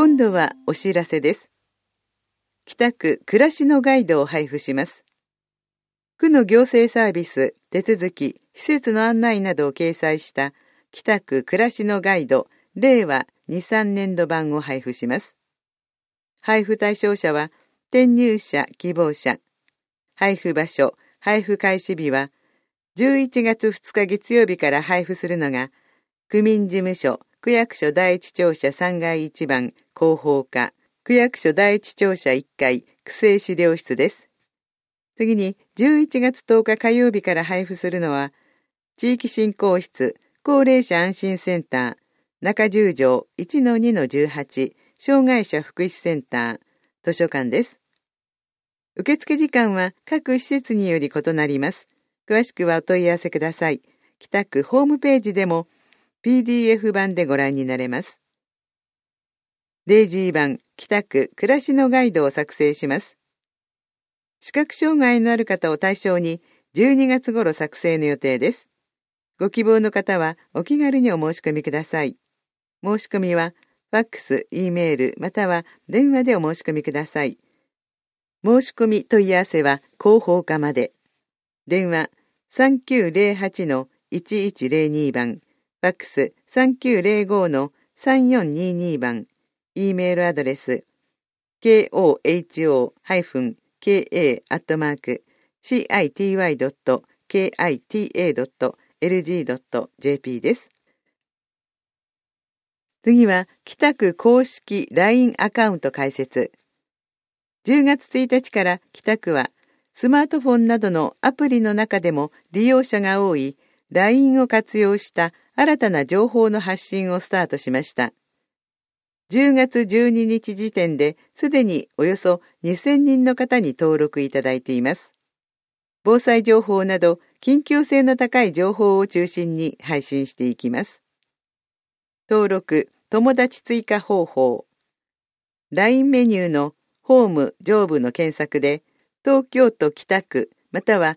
今度はお知らせです。北区暮らしのガイドを配布します。区の行政サービス、手続き、施設の案内などを掲載した北区暮らしのガイド令和2、3年度版を配布します。配布対象者は転入者希望者。配布場所、配布開始日は11月2日月曜日から配布するのが区民事務所区役所第一庁舎3階1番広報課区役所第一庁舎1階区政資料室です。次に11月10日火曜日から配布するのは地域振興室高齢者安心センター中十条 1-2-18 障害者福祉センター図書館です。受付時間は各施設により異なります。詳しくはお問い合わせください。北区ホームページでも PDF 版でご覧になれます。デイジー版北区暮らしのガイドを作成します。視覚障害のある方を対象に12月頃作成の予定です。ご希望の方はお気軽にお申し込みください。申し込みはファックス、Eメールまたは電話でお申し込みください。申し込み問い合わせは広報課まで。電話 3908-1102 番、ファックス 3905-3422 番、Eメールアドレス koho-city.kita.lg.jp です。次は北区公式 LINE アカウント開設。10月1日から北区はスマートフォンなどのアプリの中でも利用者が多い LINE を活用した新たな情報の発信をスタートしました。10月12日時点ですでにおよそ2000人の方に登録いただいています。防災情報など緊急性の高い情報を中心に配信していきます。登録、友達追加方法。LINE メニューのホーム上部の検索で東京都北区または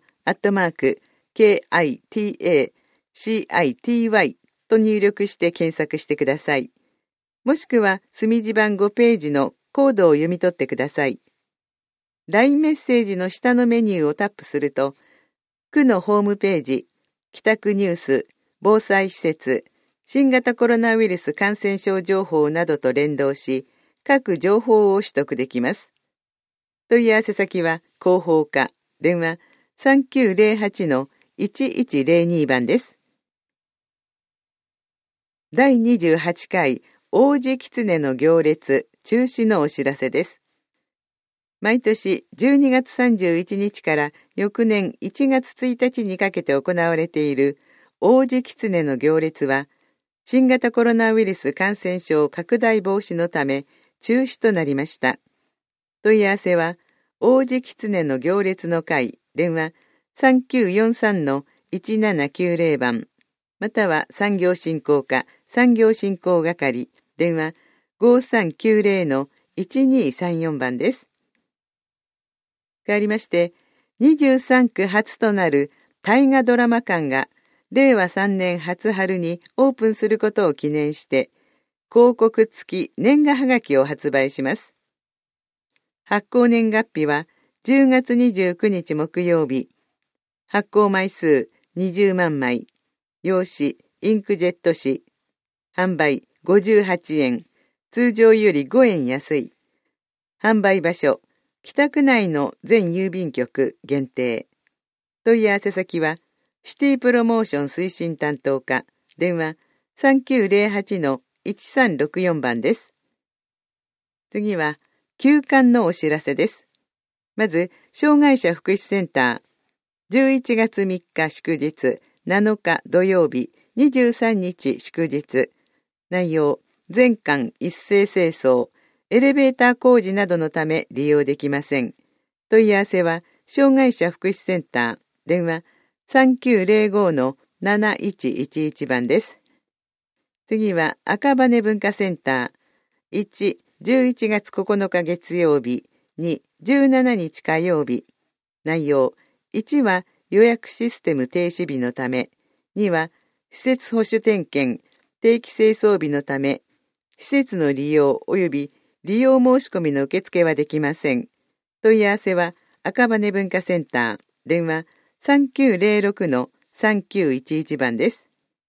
@KITACITY と入力して検索してください。もしくは墨字番5ページのコードを読み取ってください。LINE メッセージの下のメニューをタップすると区のホームページ、北区ニュース、防災施設、新型コロナウイルス感染症情報などと連動し各情報を取得できます。問い合わせ先は広報課、電話 3908-1102 番です。第28回王子狐の行列中止のお知らせです。毎年12月31日から翌年1月1日にかけて行われている王子狐の行列は新型コロナウイルス感染症拡大防止のため中止となりました。問い合わせは王子狐の行列の会電話 3943-1790 番または産業振興課産業振興係電話 5390-1234 番です。変わりまして23区初となる大河ドラマ館が令和3年初春にオープンすることを記念して広告付き年賀はがきを発売します。発行年月日は10月29日木曜日。発行枚数20万枚。用紙、インクジェット紙。販売58円。通常より5円安い。販売場所、北区内の全郵便局限定。問い合わせ先は、シティプロモーション推進担当課。電話 3908-1364 番です。次は、休館のお知らせです。まず、障害者福祉センター。11月3日祝日、7日土曜日、23日祝日。内容、全館一斉清掃、エレベーター工事などのため利用できません。問い合わせは、障害者福祉センター。電話 3905-7111 番です。次は、赤羽文化センター。1、11月9日月曜日、2、17日火曜日。内容、1は予約システム停止日のため、2は施設保守点検、定期清掃日のため、施設の利用及び利用申し込みの受付はできません。問い合わせは赤羽文化センター、電話 3906-3911 番です。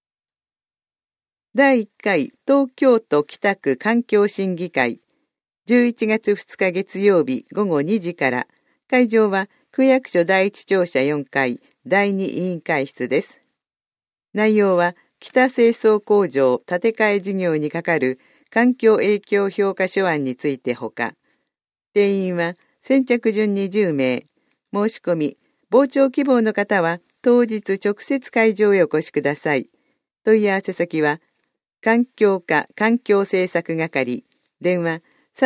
第1回東京都北区環境審議会、11月2日月曜日午後2時から、会場は区役所第一庁舎4階第2委員会室です。内容は北清掃工場建て替え事業に係る環境影響評価書案についてほか、定員は先着順に10名、申し込み、傍聴希望の方は当日直接会場へお越しください。問い合わせ先は、環境課環境政策係、電話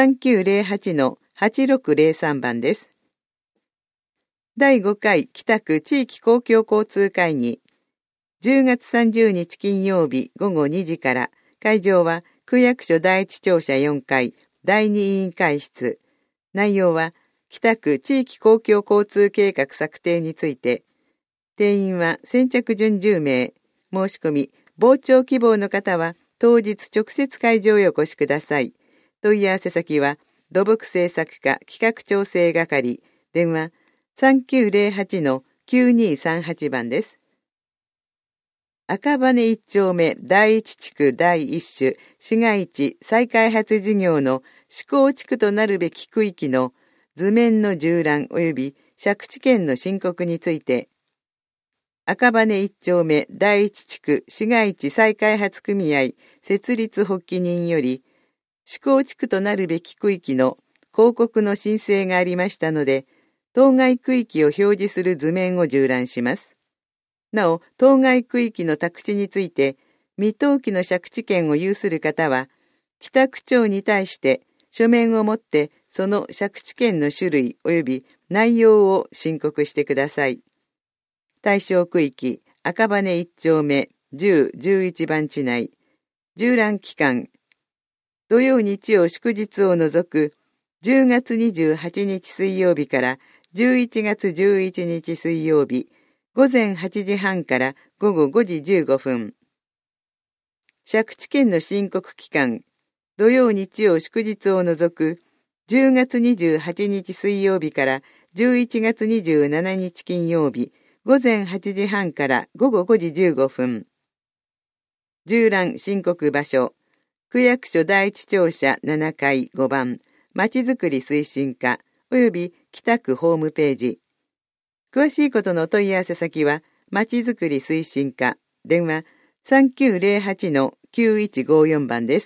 3908-8603 番です。第5回北区地域公共交通会議、10月30日金曜日午後2時から、会場は区役所第一庁舎4階第2委員会室。内容は北区地域公共交通計画策定について、定員は先着順10名、申し込み、傍聴希望の方は当日直接会場へお越しください。問い合わせ先は土木政策課企画調整係、電話 3908-9238 番です。赤羽1丁目第1地区第1種市街地再開発事業の施行地区となるべき区域の図面の縦覧及び借地権の申告について、赤羽1丁目第1地区市街地再開発組合設立発起人より、施行地区となるべき区域の広告の申請がありましたので、当該区域を表示する図面を縦覧します。なお、当該区域の宅地について、未登記の借地権を有する方は、北区長に対して書面を持ってその借地権の種類及び内容を申告してください。対象区域、赤羽1丁目10、11番地内、縦覧期間、土曜日曜祝日を除く10月28日水曜日から11月11日水曜日、午前8時半から午後5時15分。借地権の申告期間、土曜日曜祝日を除く10月28日水曜日から11月27日金曜日、午前8時半から午後5時15分。縦覧申告場所、区役所第一庁舎7階5番、まちづくり推進課、及び北区ホームページ。詳しいことの問い合わせ先は、まちづくり推進課、電話 3908-9154 番です。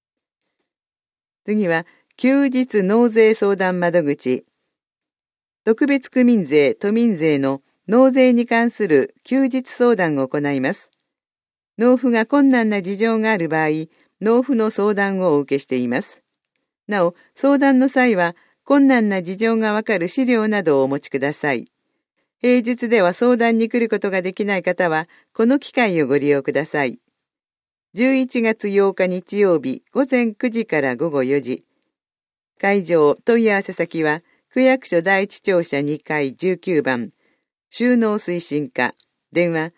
次は、休日納税相談窓口。特別区民税・都民税の納税に関する休日相談を行います。納付が困難な事情がある場合、納付の相談をお受けしています。なお、相談の際は、困難な事情がわかる資料などをお持ちください。平日では相談に来ることができない方は、この機会をご利用ください。11月8日日曜日、午前9時から午後4時。会場、問い合わせ先は、区役所第一庁舎2階19番、収納推進課、電話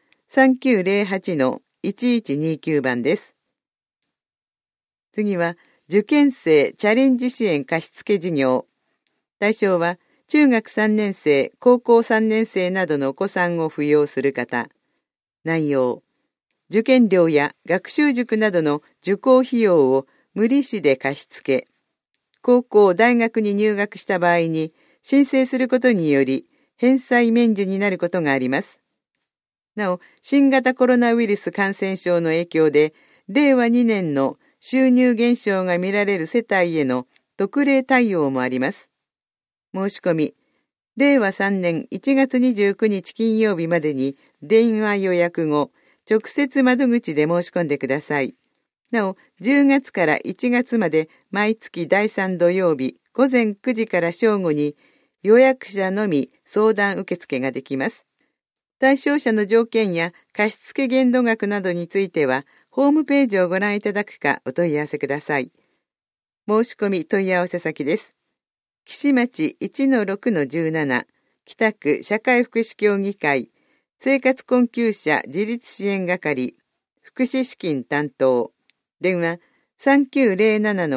3908-1129 番です。次は、受験生チャレンジ支援貸付事業。対象は、中学3年生、高校3年生などのお子さんを扶養する方。内容、受験料や学習塾などの受講費用を無利子で貸し付け、高校、大学に入学した場合に申請することにより返済免除になることがあります。なお、新型コロナウイルス感染症の影響で、令和2年の収入減少が見られる世帯への特例対応もあります。申し込み、令和3年1月29日金曜日までに電話予約後、直接窓口で申し込んでください。なお、10月から1月まで毎月第3土曜日午前9時から正午に予約者のみ相談受付ができます。対象者の条件や貸付限度額などについては、ホームページをご覧いただくかお問い合わせください。申し込み問い合わせ先です。岸町 1-6-17 北区社会福祉協議会生活困窮者自立支援係福祉資金担当電話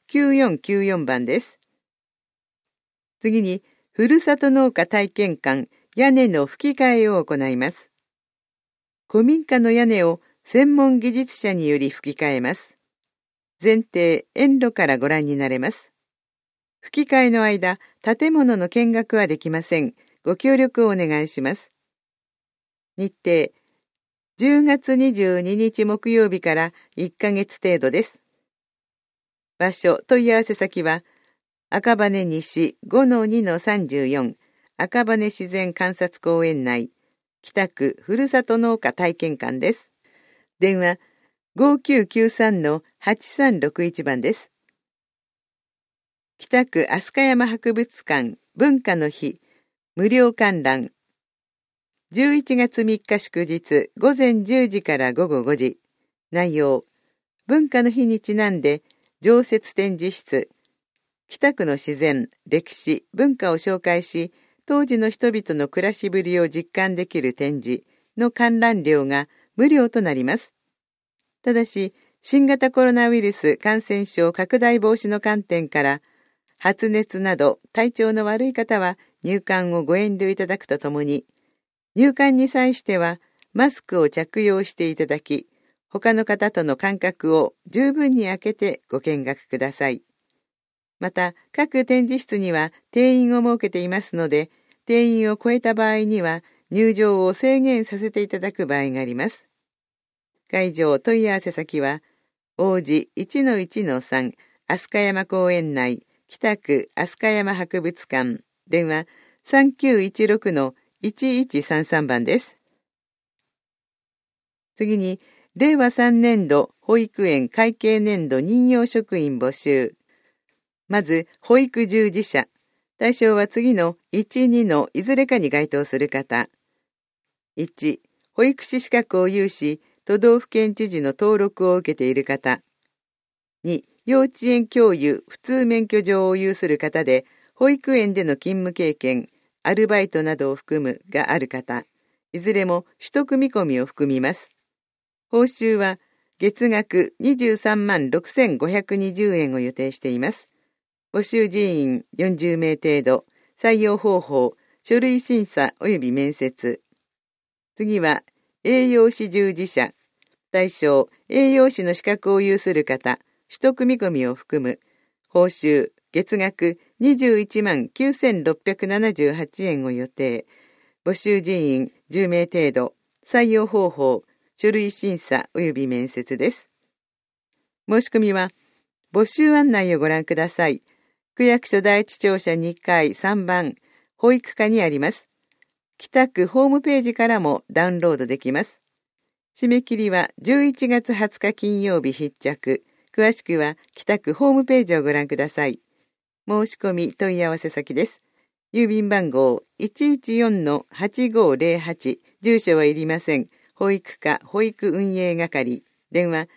9494番です。次に、ふるさと農家体験館屋根の吹き替えを行います。古民家の屋根を専門技術者により吹き替えます。前提、遠路からご覧になれます。吹き替えの間、建物の見学はできません。ご協力をお願いします。日程、10月22日木曜日から1ヶ月程度です。場所、問い合わせ先は、赤羽西 5-2-34 赤羽自然観察公園内、北区ふるさと農家体験館です。電話、5993-8361番です。北区飛鳥山博物館文化の日無料観覧。11月3日祝日午前10時から午後5時。内容、文化の日にちなんで常設展示室、北区の自然、歴史、文化を紹介し、当時の人々の暮らしぶりを実感できる展示の観覧料が無料となります。ただし、新型コロナウイルス感染症拡大防止の観点から、発熱など体調の悪い方は入館をご遠慮いただくとともに、入館に際してはマスクを着用していただき、他の方との間隔を十分に空けてご見学ください。また、各展示室には定員を設けていますので、定員を超えた場合には入場を制限させていただく場合があります。会場問い合わせ先は、王子 1-1-3 飛鳥山公園内、北区飛鳥山博物館、電話 3916-1133 番です。次に、令和3年度保育園会計年度任用職員募集。まず、保育従事者。対象は次の1、2のいずれかに該当する方。1、保育士資格を有し、都道府県知事の登録を受けている方。2、幼稚園教諭普通免許状を有する方で、保育園での勤務経験、アルバイトなどを含むがある方。いずれも取得見込みを含みます。報酬は月額23万6520円を予定しています。募集人員40名程度。採用方法、書類審査及び面接。次は、栄養士従事者。対象、栄養士の資格を有する方。取得見込みを含む。報酬、月額21万9678円を予定。募集人員10名程度。採用方法、書類審査及び面接です。申し込みは、募集案内をご覧ください。区役所第一庁舎2階3番、保育課にあります。北区ホームページからもダウンロードできます。締め切りは11月20日金曜日必着。詳しくは北区ホームページをご覧ください。申し込み問い合わせ先です。郵便番号 114-8508、住所はいりません。保育課保育運営係。電話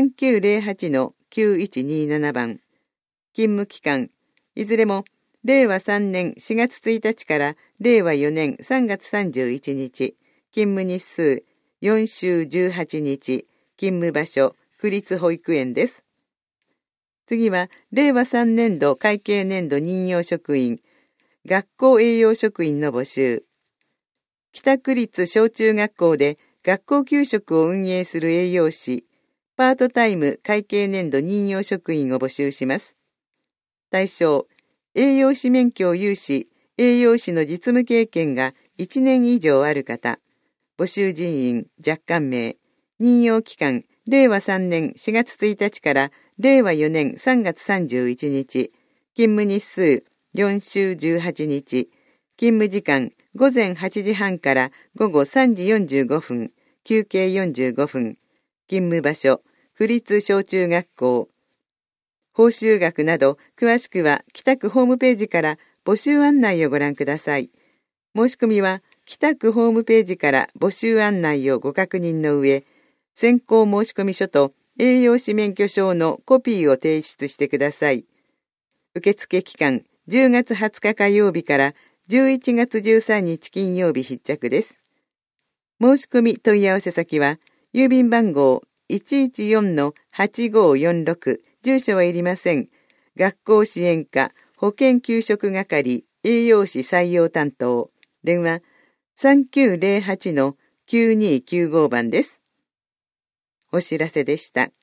3908-9127 番。勤務期間、いずれも令和3年4月1日から令和4年3月31日。勤務日数4週18日。勤務場所、区立保育園です。次は、令和3年度会計年度任用職員、学校栄養職員の募集。北区立小中学校で学校給食を運営する栄養士、パートタイム会計年度任用職員を募集します。対象、栄養士免許を有し、栄養士の実務経験が1年以上ある方。募集人員若干名。任用期間、令和3年4月1日から令和4年3月31日。勤務日数4週18日。勤務時間、午前8時半から午後3時45分。休憩45分。勤務場所、区立小中学校。報酬額など、詳しくは北区ホームページから募集案内をご覧ください。申し込みは、北区ホームページから募集案内をご確認の上、選考申込書と栄養士免許証のコピーを提出してください。受付期間、10月20日火曜日から11月13日金曜日必着です。申し込み問い合わせ先は、郵便番号 114-8546、住所はいりません。 学校支援課保健給食係栄養士採用担当、電話3908-9295番です。お知らせでした。